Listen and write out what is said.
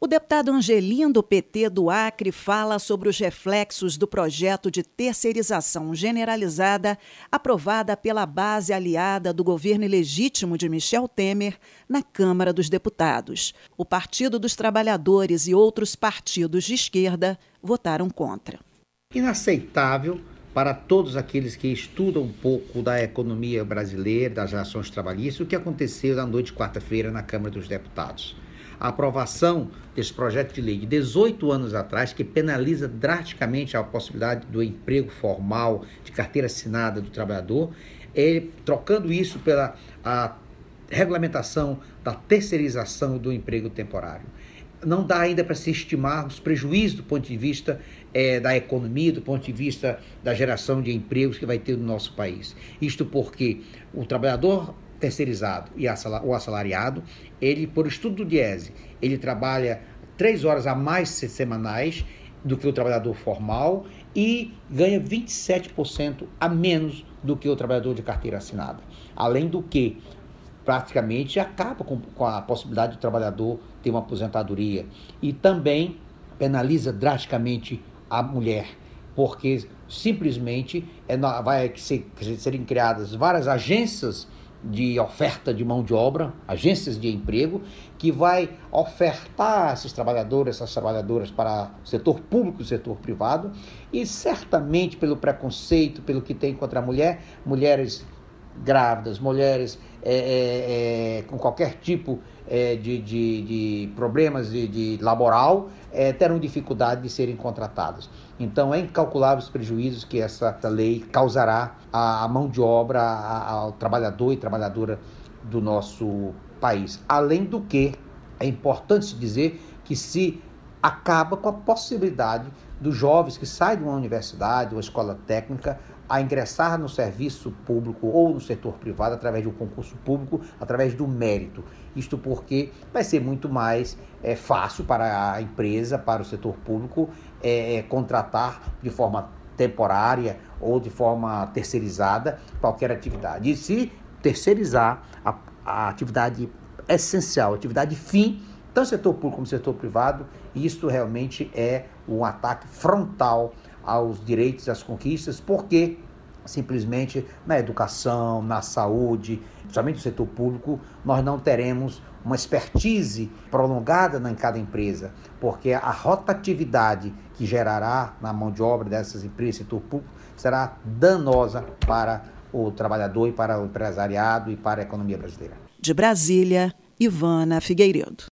O deputado Angelim, do PT do Acre, fala sobre os reflexos do projeto de terceirização generalizada aprovada pela base aliada do governo ilegítimo de Michel Temer na Câmara dos Deputados. O Partido dos Trabalhadores e outros partidos de esquerda votaram contra. Inaceitável para todos aqueles que estudam um pouco da economia brasileira, das relações trabalhistas, o que aconteceu na noite de quarta-feira na Câmara dos Deputados. A aprovação desse projeto de lei de 18 anos atrás, que penaliza drasticamente a possibilidade do emprego formal, de carteira assinada do trabalhador, trocando isso pela a regulamentação da terceirização do emprego temporário. Não dá ainda para se estimar os prejuízos do ponto de vista da economia, do ponto de vista da geração de empregos que vai ter no nosso país. Isto porque o trabalhador terceirizado e o assalariado, ele, por estudo do Diese, ele trabalha 3 horas a mais semanais do que o trabalhador formal e ganha 27% a menos do que o trabalhador de carteira assinada. Além do que, praticamente acaba com a possibilidade do trabalhador ter uma aposentadoria e também penaliza drasticamente a mulher, porque simplesmente serem criadas várias agências de oferta de mão de obra, agências de emprego, que vai ofertar esses trabalhadores, essas trabalhadoras para o setor público e o setor privado, e certamente pelo preconceito, pelo que tem contra a mulher, mulheres grávidas, mulheres com qualquer tipo de problemas de laboral, terão dificuldade de serem contratadas. Então, é incalculável os prejuízos que essa lei causará à mão de obra, ao trabalhador e trabalhadora do nosso país. Além do que, é importante se dizer que se acaba com a possibilidade dos jovens que saem de uma universidade ou escola técnica a ingressar no serviço público ou no setor privado através de um concurso público, através do mérito. Isto porque vai ser muito mais fácil para a empresa, para o setor público, contratar de forma temporária ou de forma terceirizada qualquer atividade. E se terceirizar a atividade essencial, a atividade fim, tanto setor público como setor privado, isso realmente é um ataque frontal aos direitos e às conquistas, porque simplesmente na educação, na saúde, principalmente no setor público, nós não teremos uma expertise prolongada em cada empresa, porque a rotatividade que gerará na mão de obra dessas empresas, setor público, será danosa para o trabalhador e para o empresariado e para a economia brasileira. De Brasília, Ivana Figueiredo.